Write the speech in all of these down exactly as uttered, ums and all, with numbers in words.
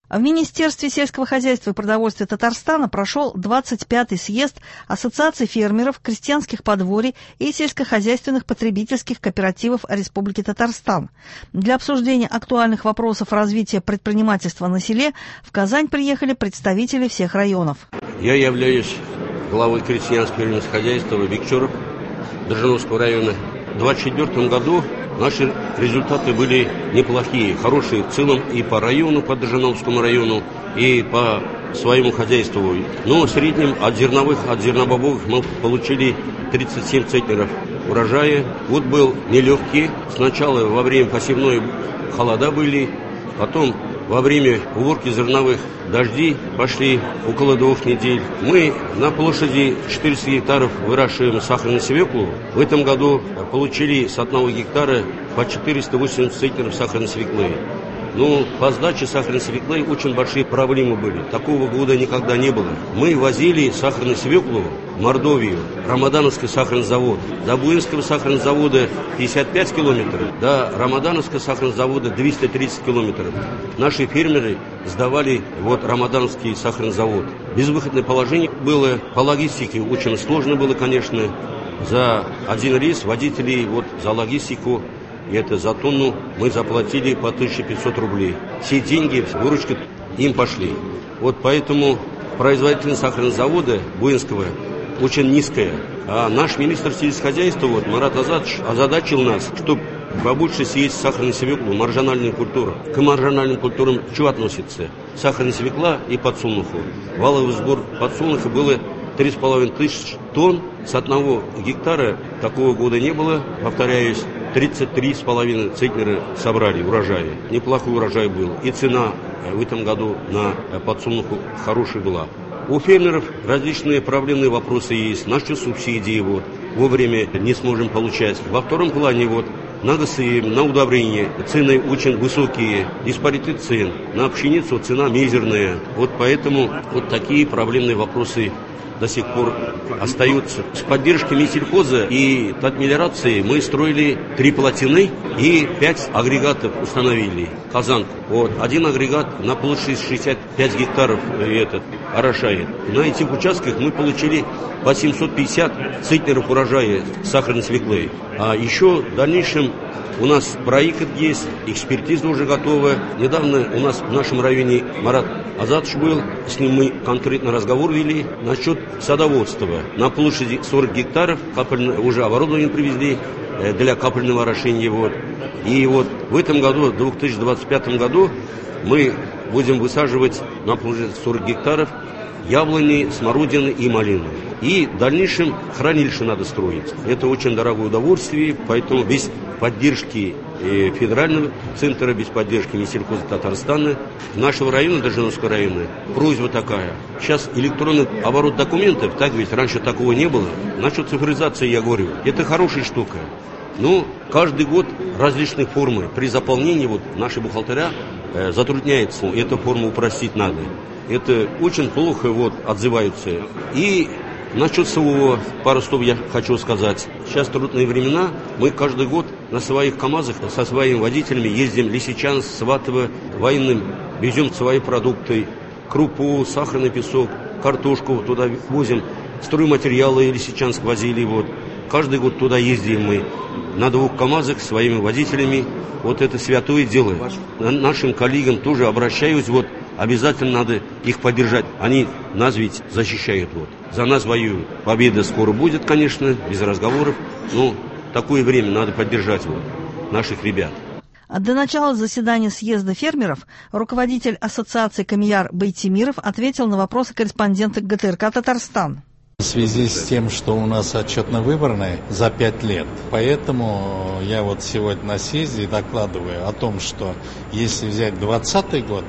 В Министерстве сельского хозяйства и продовольствия Татарстана прошел двадцать пятый съезд Ассоциации фермеров, крестьянских подворий и сельскохозяйственных потребительских кооперативов Республики Татарстан. Для обсуждения актуальных вопросов развития предпринимательства на селе в Казань приехали представители всех районов. Я являюсь главой крестьянского фермерского хозяйства Викчуров Држановского района. В двадцать четвёртом году наши результаты были неплохие, хорошие в целом и по району, по Држановскому району, и по своему хозяйству. Но в среднем от зерновых, от зернобобовых мы получили тридцать семь центнеров урожая. Год был нелегкий. Сначала во время посевной холода были, потом во время уборки зерновых дожди пошли около двух недель. Мы на площади четыреста гектаров выращиваем сахарную свеклу. В этом году получили с одного гектара по четыреста восемьдесят центнеров сахарной свеклы. Но по сдаче сахарной свеклы очень большие проблемы были. Такого года никогда не было. Мы возили сахарную свеклу в Мордовию, Рамадановский сахарный завод. До Буинского сахарного завода пятьдесят пять километров, до Рамадановского сахарного завода двести тридцать километров. Наши фермеры сдавали вот Рамадановский сахарный завод. Безвыходное положение было, по логистике очень сложно было, конечно. За один рейс водителей вот за логистику, и это за тонну мы заплатили по тысяче пятьсот рублей. Все деньги, выручка им пошли. Вот поэтому производительность сахарного завода Буинского очень низкая. А наш министр сельскохозяйства, вот, Марат Азадович, озадачил нас, чтобы побольше съесть сахарную свеклу, маржинальную культуру. К маржинальным культурам что относится? Сахарная свекла и подсолнуху. Валовый сбор подсолнуха было три с половиной тысяч тонн. С одного гектара такого года не было, повторяюсь. тридцать три с половиной центнера собрали урожая. Неплохой урожай был. И цена в этом году на подсолнуху хорошая была. У фермеров различные проблемные вопросы есть. Насчет субсидий вот, вовремя не сможем получать. Во втором плане вот, на ГСМ, на удобрения цены очень высокие. Диспаритет цен. На пшеницу цена мизерная. Вот поэтому вот такие проблемные вопросы до сих пор остаются. С поддержкой Минсельхоза и татмелиорации мы строили три плотины и пять агрегатов установили. Казанку. Вот. Один агрегат на площади шестьдесят пять гектаров этот, орошает. На этих участках мы получили по семьсот пятьдесят центнеров урожая сахарной свеклы. А еще в дальнейшем у нас проект есть, экспертиза уже готова. Недавно у нас в нашем районе Марат Азадович был, с ним мы конкретно разговор вели насчет садоводства. На площади сорок гектаров капельное, уже оборудование привезли для капельного орошения. Вот. И вот в этом году, в две тысячи двадцать пятом году, мы будем высаживать на площади сорок гектаров яблони, смородины и малины. И в дальнейшем хранилище надо строить. Это очень дорогое удовольствие, поэтому без поддержки федерального центра, без поддержки Минсельхоза Татарстана, нашего района, Држановского района, просьба такая. Сейчас электронный оборот документов, так ведь раньше такого не было. Насчет цифровизации я говорю, это хорошая штука. Но каждый год различные формы. При заполнении вот наши бухгалтера э, затрудняются. Эту форму упростить надо. Это очень плохо вот отзываются. И насчет своего пару слов я хочу сказать. Сейчас трудные времена. Мы каждый год на своих КАМАЗах со своими водителями ездим в Лисичанск, Сватово, военным, везем свои продукты, крупу, сахарный песок, картошку туда возим, стройматериалы в Лисичанск возили. Вот. Каждый год туда ездим мы на двух КАМАЗах своими водителями. Вот это святое дело. Нашим коллегам тоже обращаюсь, вот обязательно надо их поддержать. Они нас ведь защищают. Вот. За нас воюют. Победа скоро будет, конечно, без разговоров. Но такое время надо поддержать вот, наших ребят. До начала заседания съезда фермеров руководитель ассоциации Камияр Байтимиров ответил на вопросы корреспондента ГТРК «Татарстан». В связи с тем, что у нас отчетно-выборные за пять лет, поэтому я вот сегодня на съезде докладываю о том, что если взять двадцатый год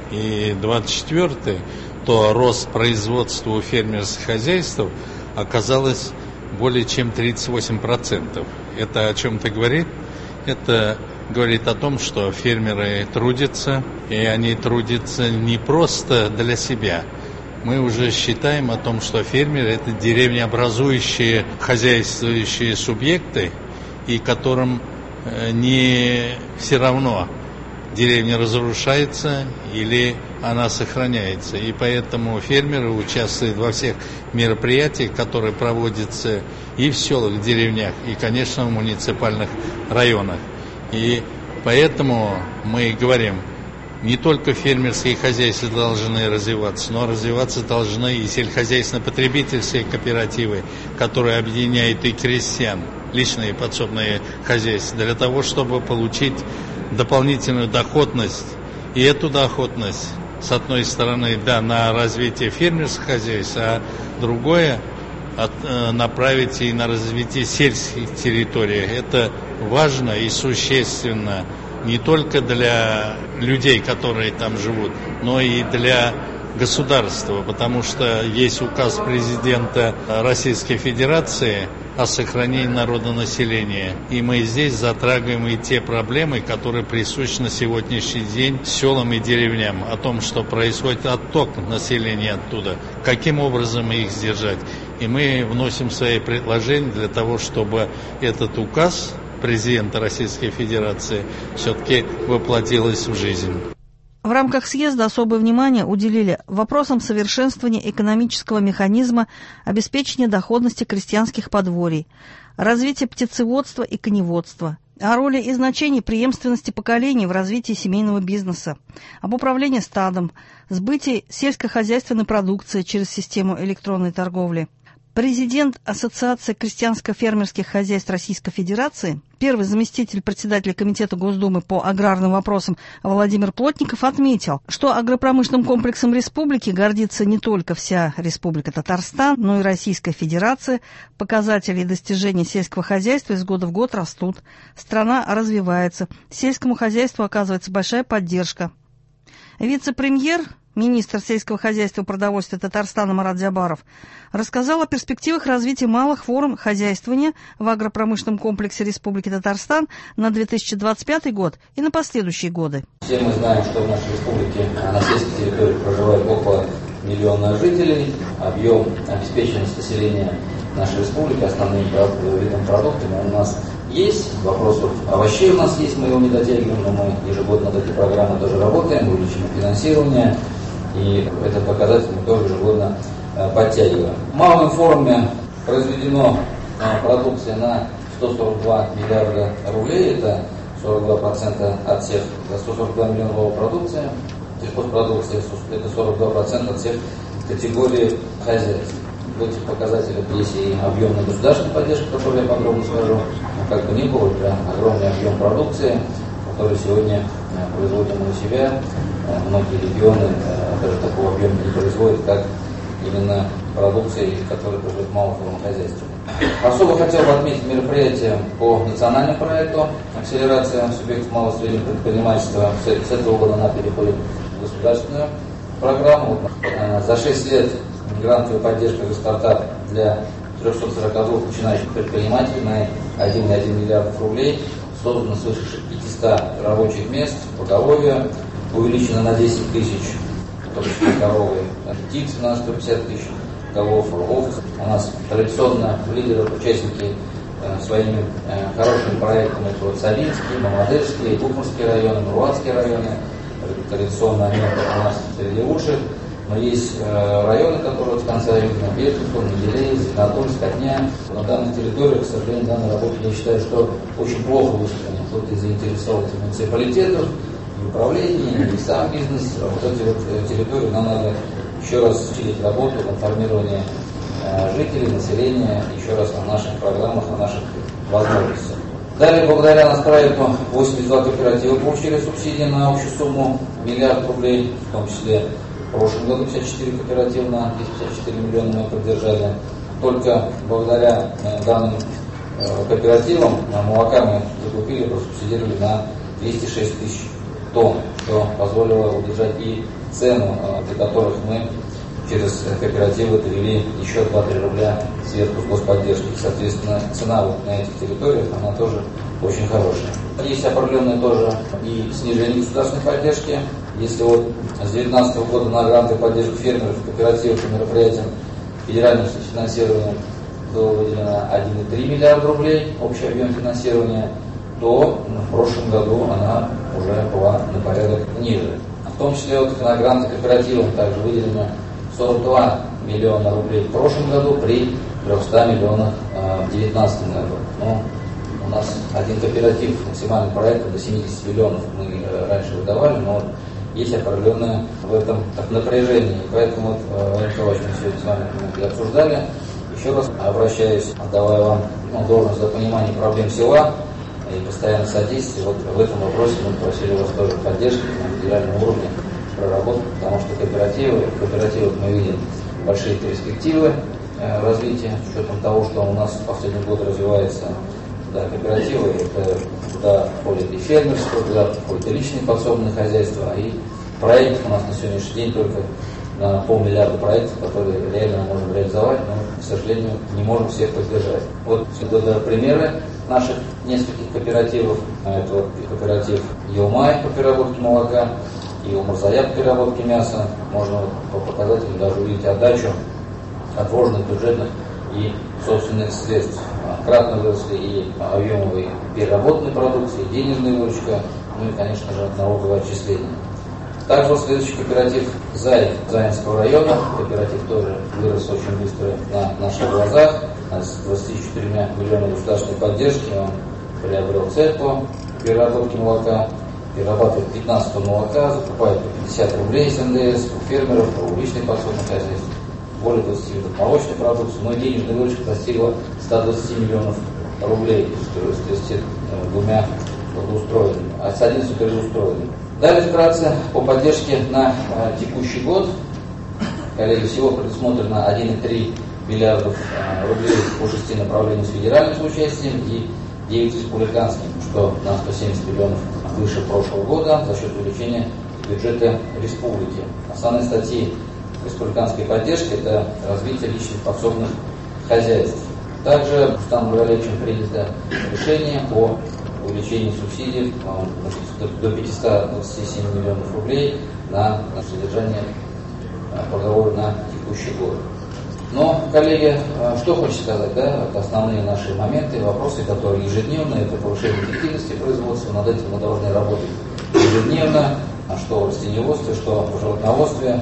и двадцать четвёртый, то рост производства у фермерских хозяйств оказалось более чем тридцать восемь процентов. Это о чем-то говорит? Это говорит о том, что фермеры трудятся, и они трудятся не просто для себя. Мы уже считаем о том, что фермеры – это деревнеобразующие хозяйствующие субъекты, и которым не все равно, деревня разрушается или она сохраняется. И поэтому фермеры участвуют во всех мероприятиях, которые проводятся и в селах, в деревнях, и, конечно, в муниципальных районах. И поэтому мы говорим, не только фермерские хозяйства должны развиваться, но развиваться должны и сельскохозяйственно-потребительские кооперативы, которые объединяют и крестьян, личные подсобные хозяйства, для того, чтобы получить дополнительную доходность. И эту доходность, с одной стороны, да, на развитие фермерских хозяйств, а другое от, э, направить и на развитие сельских территорий. Это важно и существенно не только для людей, которые там живут, но и для государства, потому что есть указ президента Российской Федерации о сохранении народонаселения. И мы здесь затрагиваем и те проблемы, которые присущи на сегодняшний день селам и деревням, о том, что происходит отток населения оттуда, каким образом их сдержать. И мы вносим свои предложения для того, чтобы этот указ президента Российской Федерации все-таки воплотилось в жизнь. В рамках съезда особое внимание уделили вопросам совершенствования экономического механизма обеспечения доходности крестьянских подворий, развития птицеводства и коневодства, о роли и значении преемственности поколений в развитии семейного бизнеса, об управлении стадом, сбытии сельскохозяйственной продукции через систему электронной торговли. Президент Ассоциации крестьянско-фермерских хозяйств Российской Федерации, первый заместитель председателя Комитета Госдумы по аграрным вопросам Владимир Плотников отметил, что агропромышленным комплексом республики гордится не только вся Республика Татарстан, но и Российская Федерация. Показатели и достижения сельского хозяйства из года в год растут. Страна развивается. Сельскому хозяйству оказывается большая поддержка. Вице-премьер, министр сельского хозяйства и продовольствия Татарстана Марат Джабаров рассказал о перспективах развития малых форм хозяйствования в агропромышленном комплексе Республики Татарстан на две тысячи двадцать пятый год и на последующие годы. Все мы знаем, что в нашей республике на сельской территории проживает около миллиона жителей. Объем обеспеченности населения нашей республики основным видом продуктов у нас есть. Вопросов овощей у нас есть, мы его не дотягиваем, но мы ежегодно над этой программой тоже работаем, увеличим финансирование. И этот показатель мы тоже ежегодно э, подтягиваем. В малой форме произведено э, продукция на сто сорок два миллиарда рублей, это сорок два процента от всех, сто сорок два миллиона рублей продукции, сельхозпродукция, это сорок два процента от всех категорий хозяйств. В этих показателях есть и объемная государственная поддержка, о которой я подробно скажу, но как бы ни было, это огромный объем продукции, который сегодня производим мы у себя. Многие регионы даже такого объема не производят, как именно продукция, которая производит малое форму хозяйства. Особо хотел бы отметить мероприятие по национальному проекту «Акселерация субъектов малого и среднего предпринимательства». С этого года она переходит в государственную программу. За шесть лет грантовая поддержка «Стартап» для триста сорок два начинающих предпринимателей на один целых один миллиард рублей. Создано свыше пятьсот рабочих мест, поголовья увеличено на десять тысяч, коровы, птиц на сто пятьдесят тысяч голов, овц. У нас традиционно лидеры, участники э, своими э, хорошими проектами, это вот Савинский, Мамадышский, Бухмарский районы, Мурватский районы. Традиционно они у нас среди лучших. Но есть э, районы, которые с конца июня, Бельгиев, Менделеев, Зеленодольск, Котня. На данной территории, к сожалению, данной работе, я считаю, что очень плохо выстроено. Кто-то из заинтересованных муниципалитетов, и управление, и сам бизнес. Вот эти вот территории нам надо еще раз усилить работу в информировании э, жителей, населения, еще раз о наших программах, о наших возможностях. Далее, благодаря нас проекту, восемьдесят два кооператива получили субсидии на общую сумму миллиард рублей, в том числе в прошлом году пятьдесят четыре кооператива на пятьдесят четыре миллиона мы поддержали. Только благодаря э, данным э, кооперативам э, молока мы закупили, просубсидировали на двести шесть тысяч тонн, что позволило удержать и цену, э, для которых мы через кооперативы довели еще два-три рубля сверху господдержки. Соответственно, цена вот на этих территориях, она тоже очень хорошая. Есть определенные тоже и снижение государственной поддержки. Если вот с две тысячи девятнадцатого года на гранты поддержку фермеров, кооперативов и мероприятиям федеральным финансированием было выделено один целых три миллиарда рублей, общий объем финансирования, то в прошлом году она уже была на порядок ниже. В том числе вот на гранты кооперативам также выделено сорок два миллиона рублей в прошлом году при трехстах миллионах э, в две тысячи девятнадцатом году. Ну, у нас один кооператив, максимальный проект до семидесяти миллионов мы э, раньше выдавали, но вот есть определенное в этом так, напряжение. И поэтому, вот, Владимир Николаевич, мы сегодня с вами обсуждали. Еще раз обращаюсь, отдавая вам ну, должность за понимание проблем села и постоянное содействие. Вот в этом вопросе мы просили вас тоже поддержки на федеральном уровне проработать, потому что кооперативы, в кооперативах мы видим большие перспективы э, развития, с учетом того, что у нас в последние годы развивается. Да, кооперативы, это туда входит и фермерство, туда входит и личные подсобные хозяйства, и проектов у нас на сегодняшний день только на полмиллиарда проектов, которые реально мы можем реализовать, но, к сожалению, не можем всех поддержать. Вот это примеры наших нескольких кооперативов. Это вот кооператив Елмай по переработке молока и Умурзая по переработке мяса. Можно вот по показателям даже увидеть отдачу от вложенных бюджетных и собственных средств. Кратно выросли и объемовые переработанной продукции, и денежная выручка, ну и, конечно же, налоговое отчисление. Также вот следующий кооператив Зай Заинского района. Кооператив тоже вырос очень быстро на наших глазах. С двадцатью четырьмя миллионами государственной поддержки он приобрел цех по переработке молока, перерабатывает пятнадцать тонн молока, закупает по пятьдесят рублей с эн дэ эс у фермеров, у личных подсобных хозяйств, более двадцати видов молочной продукции, но денежная выручка достигла ста двадцати миллионов рублей с тридцатью двумя благоустроенными, а с одиннадцатью переустроенными. Далее вкратце по поддержке на э, текущий год. Коллеги, всего предусмотрено один и три миллиардов э, рублей по шести направлениям с федеральным соучастием и девять республиканским, что на сто семьдесят миллионов выше прошлого года за счет увеличения бюджета республики. Основные статьи республиканской поддержки – это развитие личных подсобных хозяйств. Также Рустамом Нуралиевичем принято решение по увеличению субсидий до пятисот двадцати семи миллионов рублей на, на содержание продовольствия на текущий год. Но, коллеги, что хочется сказать, да, это основные наши моменты, вопросы, которые ежедневно, это повышение эффективности производства, над этим мы должны работать ежедневно, а что в растениеводстве, что в животноводстве.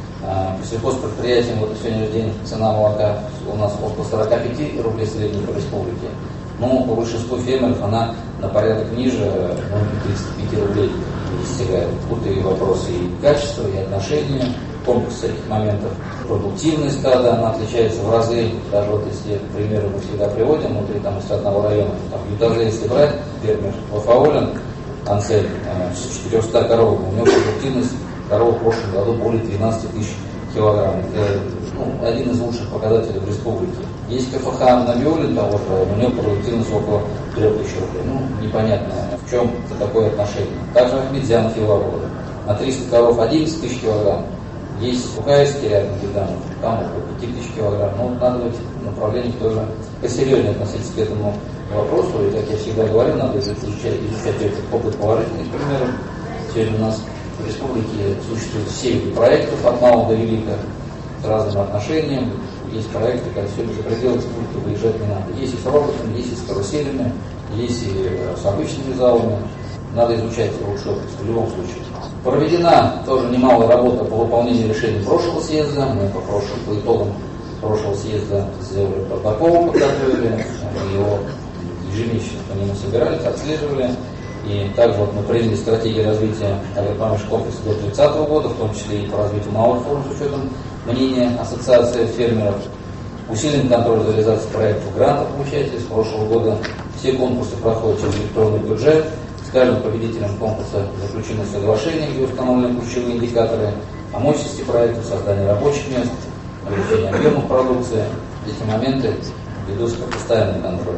По сельхозпредприятиям вот сегодня день цена молока у нас около сорока пяти рублей средней по республике. Но по большинству фермеров она на порядок ниже, ну, тридцати пяти рублей достигает. Тут и вопросы и качества, и отношения, комплекс этих моментов. Продуктивность стада, она отличается в разы. Даже вот если примеры мы всегда приводим, внутри там из одного района, там Ютазе, если брать, фермер Вафаулин, Анцель, с четырёхсот коров, у него продуктивность коров в прошлом году более тринадцати тысяч килограмм. Это ну, один из лучших показателей в республике. Есть ка эф ха на Виолин того же, у него продуктивность около трёх тысяч рублей. Ну, непонятно, в чем это такое отношение. Также Ахмедзян Хиловода. На триста коров одиннадцать тысяч килограмм. Есть Букаевский рядом Гиданов, там около пяти тысяч килограмм. Но вот надо в этих направлениях тоже посерьезнее относиться к этому вопросу. И, как я всегда говорю, надо изучать, изучать этот опыт положительных примеров. Сегодня у нас в республике существует семь проектов от малого до велика с разным отношением. Есть проекты, когда сегодня за пределы республики выезжать не надо. Есть и с роботами, есть и с каруселями, есть и с обычными залами. Надо изучать лучший опыт в любом случае. Проведена тоже немалая работа по выполнению решений прошлого съезда. Мы по, прошлым, по итогам прошлого съезда сделали протокол, подготовили, его ежемесячно по нему собирались, отслеживали. И также вот мы приняли стратегию развития агропромышленного комплекса до тридцатого года, в том числе и по развитию малых форм с учетом мнения Ассоциации фермеров. Усилен контроль за реализацией проектов грантов получателей с прошлого года. Все конкурсы проходят через электронный бюджет. С каждым победителем конкурса заключены соглашения, где установлены ключевые индикаторы о мощности проектов, создании рабочих мест, увеличении объемов продукции. Эти моменты ведутся под постоянный контроль.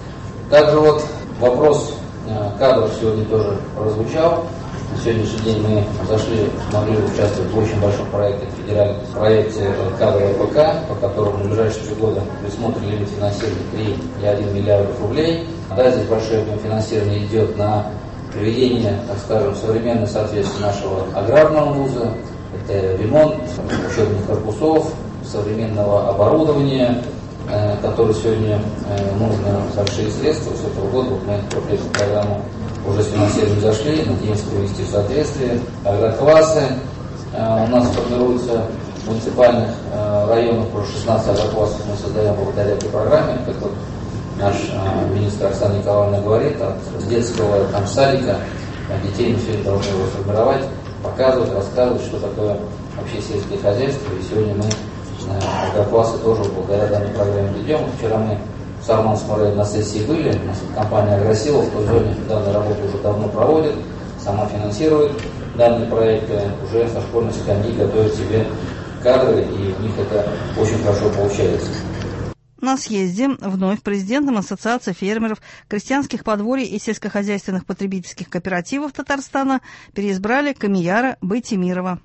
Также вот вопрос кадров сегодня тоже прозвучал. На сегодняшний день мы зашли, смогли участвовать в очень большом проекте, федеральном проекте кадр эр пэ ка, по которому в ближайшие годы предусмотрен лимит финансирования три и один миллиардов рублей. Да, здесь большое финансирование идет на приведение, так скажем, современного соответствия нашего аграрного вуза. Это ремонт учебных корпусов, современного оборудования, который сегодня нужны большие средства. С этого года вот мы в программу уже с финансированием зашли, надеемся привести в соответствие. Агроклассы у нас формируются в муниципальных районах, уже шестнадцать агроклассов мы создаем благодаря этой программе, как вот наш министр Оксана Николаевна говорит, от детского там, садика детей мы все это должны формировать, показывать, рассказывать, что такое вообще сельское хозяйство. И сегодня мы агроклассы тоже благодаря данной программе ведем. Вчера мы в Сарманск-Море на сессии были, у нас компания «Агросила» в той зоне данную работу уже давно проводит, сама финансирует данные проекты, уже со школьной скамьи готовит себе кадры, и у них это очень хорошо получается. На съезде вновь президентом Ассоциации фермеров, крестьянских подворий и сельскохозяйственных потребительских кооперативов Татарстана переизбрали Камияра Байтимирова.